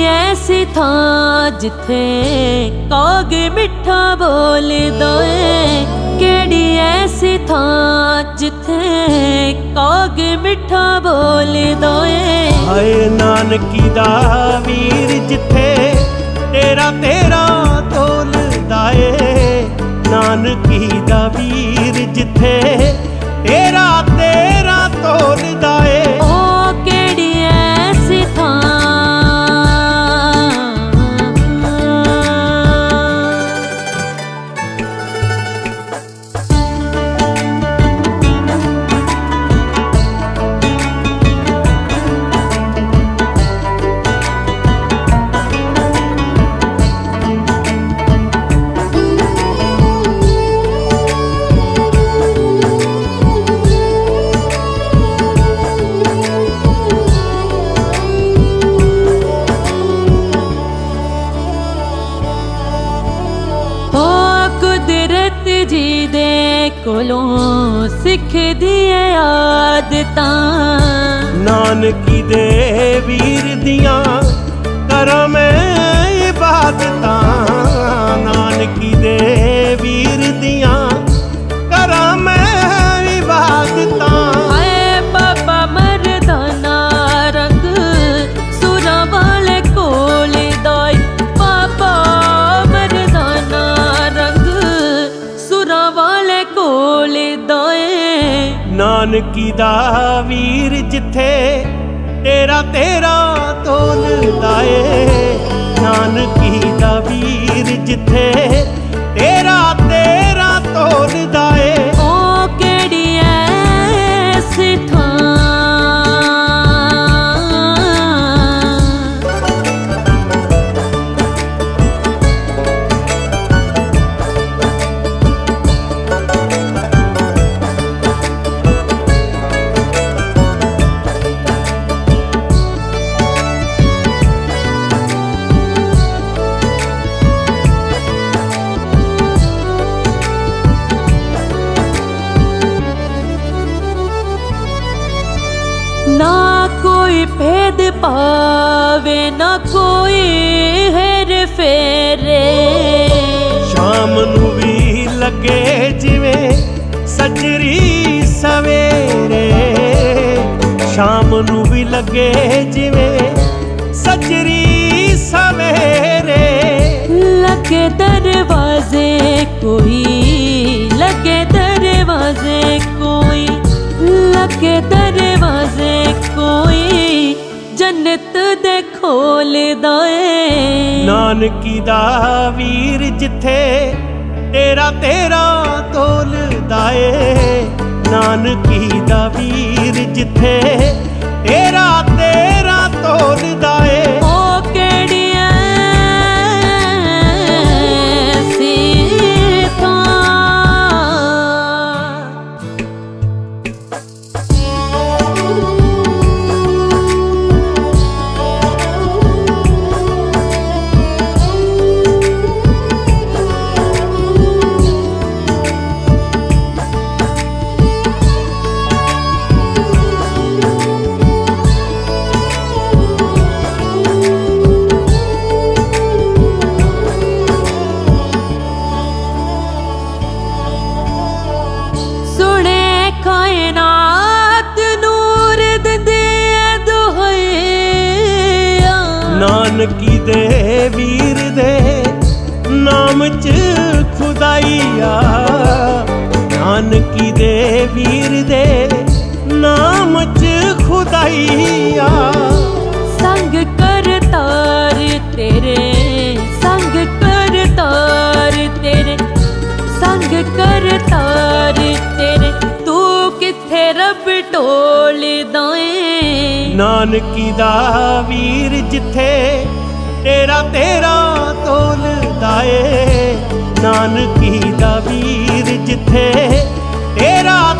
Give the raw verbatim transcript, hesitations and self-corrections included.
ऐसी थां जिथे काग मिठा बोलदा ए, केड़ी ऐसी थां जिथे काग मिठा बोलदा ए। हाय नानकी दा वीर जिथे तेरा तेरा तोलदा ए, नानकी दा वीर जिथे तेरा तेरा तोलदा ए। ओ केड़ी ऐसी थां जी दे कोलों सिख दिए आदतां, नानकी दे वीर दियां करा मैं इबादतां, नानकी दे वीर दियां करा मैं इबादतां। हाय बाबा मर्दाना रंग सुरा वाले कोल दाई, बाबा मर्दाना रंग सुरा वाले कोल दाए। नानकी दा वीर जिथे तेरा तेरा तोलदा ए, नानकी दा वीर जिथे तेरा तेरा तोलदा ए। ओ केड़ी ऐसी थां ना कोई भेद पावे ना कोई हेर फेरे, शाम नू भी लगे जिवें सजरी सवेरे, शाम नू भी लगे जिवें सजरी सवेरे। लगे दरवाजे कोई लगे दरवाजे कोई लगे दरवाजे कोई जन्नत दे खोलदा ए। नानकी दा वीर जिथे तेरा तेरा तोलदा ए, नानकी दा वीर जिथे तेरा तेरा तोलदा ए। ओ केड़ी ऐसी थां नानकी दे वीर दे नाम च खुदाइया, नानकी दे वीर दे नाम च खुदाइया। संग करतार तेरे संग करतार तेरे संग करतार तेरे, तू किथे रब टोलदा ए। नानकी दा वीर जिथे तेरा तेरा तोलदा ए, नानकी दा वीर जिथे तेरा